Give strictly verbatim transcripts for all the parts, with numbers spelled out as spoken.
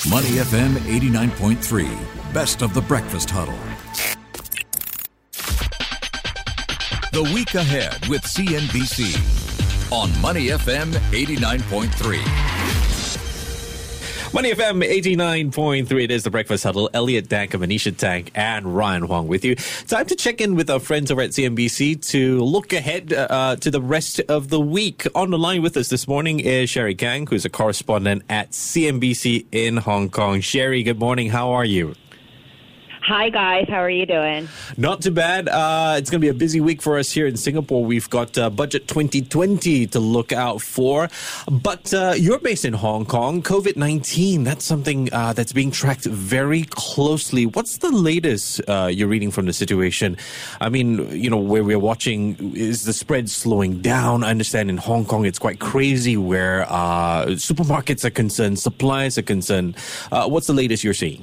Money F M eighty-nine point three, best of the breakfast huddle. The week ahead with C N B C on Money F M eighty-nine point three. Money F M eighty-nine point three, it is the Breakfast Huddle. Elliot Dank, Manisha Tank, and Ryan Huang with you. Time to check in with our friends over at C N B C to look ahead uh, to the rest of the week. On the line with us this morning is Sherry Kang, who's a correspondent at C N B C in Hong Kong. Sherry, good morning. How are you? Hi, guys. How are you doing? Not too bad. Uh, it's going to be a busy week for us here in Singapore. We've got uh, Budget twenty twenty to look out for. But uh, you're based in Hong Kong. COVID nineteen, that's something uh, that's being tracked very closely. What's the latest uh, you're reading from the situation? I mean, you know, where we're watching, is the spread slowing down? I understand in Hong Kong it's quite crazy where uh, supermarkets are concerned, supplies are concerned. Uh, what's the latest you're seeing?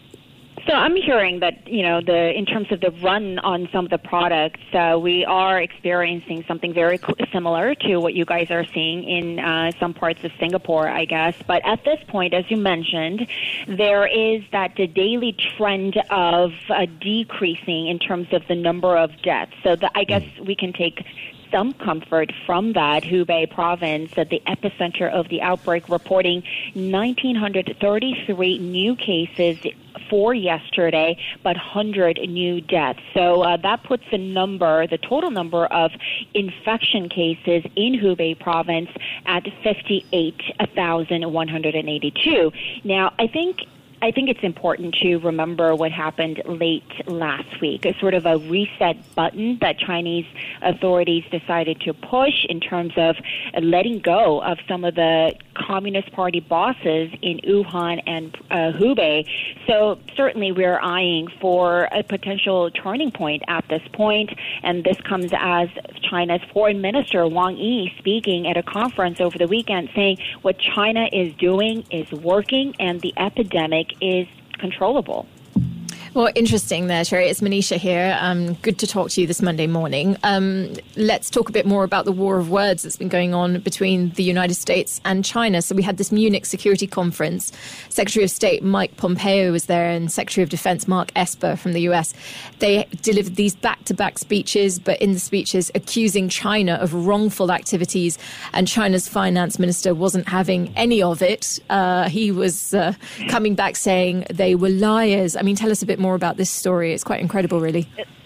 So I'm hearing that, you know, the in terms of the run on some of the products, uh, we are experiencing something very similar to what you guys are seeing in uh, some parts of Singapore, I guess. But at this point, as you mentioned, there is that the daily trend of uh, decreasing in terms of the number of deaths. So the, I guess we can take some comfort from that. Hubei province at the epicenter of the outbreak, reporting one thousand nine hundred thirty-three new cases for yesterday, but one hundred new deaths. So uh, that puts the number, the total number of infection cases in Hubei province at fifty-eight thousand one hundred eighty-two. Now, I think I think it's important to remember what happened late last week, a sort of a reset button that Chinese authorities decided to push in terms of letting go of some of the Communist Party bosses in Wuhan and uh, Hubei. So certainly we're eyeing for a potential turning point at this point, and this comes as China's Foreign Minister Wang Yi speaking at a conference over the weekend saying what China is doing is working and the epidemic is controllable. Well, interesting there, Sherry. It's Manisha here. Um, good to talk to you this Monday morning. Um, let's talk a bit more about the war of words that's been going on between the United States and China. So we had this Munich Security Conference. Secretary of State Mike Pompeo was there and Secretary of Defense Mark Esper from the U S. They delivered these back-to-back speeches, but in the speeches accusing China of wrongful activities, and China's finance minister wasn't having any of it. Uh, he was uh, coming back saying they were liars. I mean, tell us a bit more about this story. It's quite incredible, really.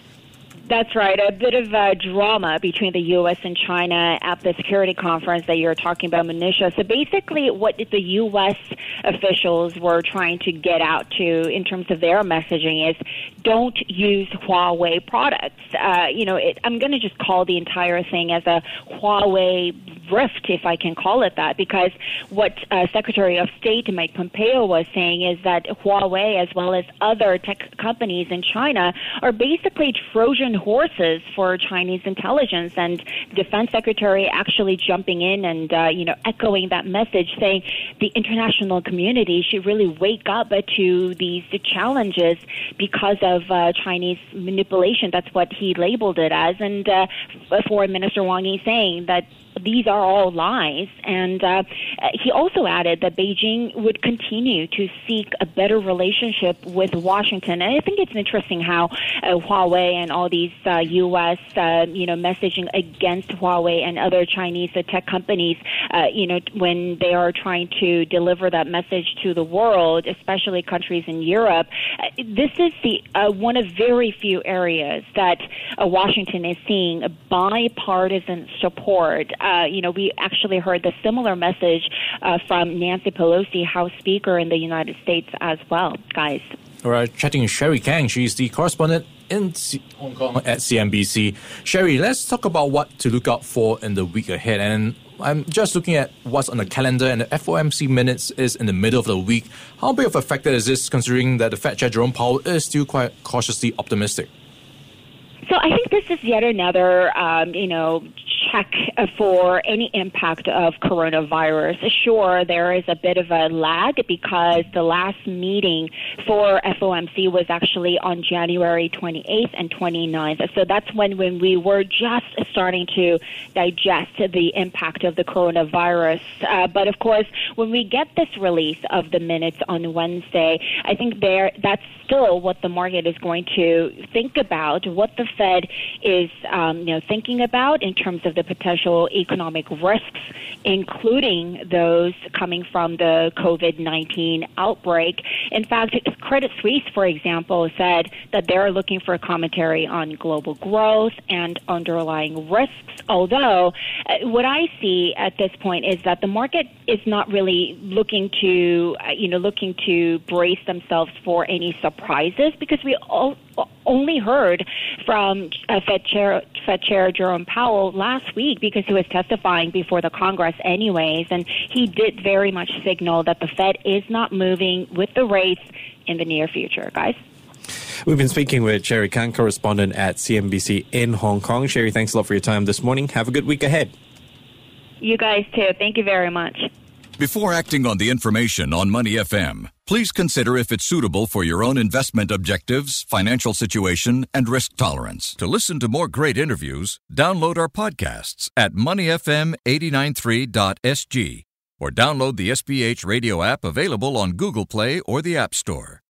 That's right. A bit of uh, drama between the U S and China at the security conference that you're talking about, Manisha. So basically what the U S officials were trying to get out to in terms of their messaging is don't use Huawei products. Uh, you know, it, I'm going to just call the entire thing as a Huawei rift, if I can call it that, because what uh, Secretary of State Mike Pompeo was saying is that Huawei, as well as other tech companies in China, are basically Trojan horses for Chinese intelligence, and Defense Secretary actually jumping in and uh, you know echoing that message, saying the international community should really wake up to these challenges because of uh, Chinese manipulation. That's what he labeled it as, and uh, Foreign Minister Wang Yi saying that these are all lies. And uh, he also added that Beijing would continue to seek a better relationship with Washington. And I think it's interesting how uh, Huawei and all these uh, U S uh, you know messaging against Huawei and other Chinese uh, tech companies, uh, you know, when they are trying to deliver that message to the world, especially countries in Europe. Uh, this is the uh, one of very few areas that uh, Washington is seeing a bipartisan support. Uh, you know, we actually heard the similar message uh, from Nancy Pelosi, House Speaker in the United States as well, guys. All right, chatting with Sherry Kang. She's the correspondent in C- Hong Kong at C N B C. Sherry, let's talk about what to look out for in the week ahead. And I'm just looking at what's on the calendar, and the F O M C minutes is in the middle of the week. How big of a factor is this, considering that the Fed Chair Jerome Powell is still quite cautiously optimistic? So I think this is yet another, um, you know, check for any impact of coronavirus. Sure, there is a bit of a lag because the last meeting for F O M C was actually on January twenty-eighth and twenty-ninth. So that's when, when we were just starting to digest the impact of the coronavirus. Uh, but of course, when we get this release of the minutes on Wednesday, I think there that's still what the market is going to think about, what the Fed is um, you know, thinking about in terms of the potential economic risks, including those coming from the COVID nineteen outbreak. In fact, Credit Suisse, for example, said that they're looking for a commentary on global growth and underlying risks, although uh, what I see at this point is that the market is not really looking to, uh, you know, looking to brace themselves for any surprises, because we all only heard from uh, Fed Chair Fed Chair Jerome Powell last week, because he was testifying before the Congress anyways, and he did very much signal that the Fed is not moving with the rates in the near future. Guys? We've been speaking with Sherry Kang, correspondent at C N B C in Hong Kong. Sherry, thanks a lot for your time this morning. Have a good week ahead. You guys too. Thank you very much. Before acting on the information on Money F M, please consider if it's suitable for your own investment objectives, financial situation, and risk tolerance. To listen to more great interviews, download our podcasts at money f m eight nine three dot s g or download the S B H radio app available on Google Play or the App Store.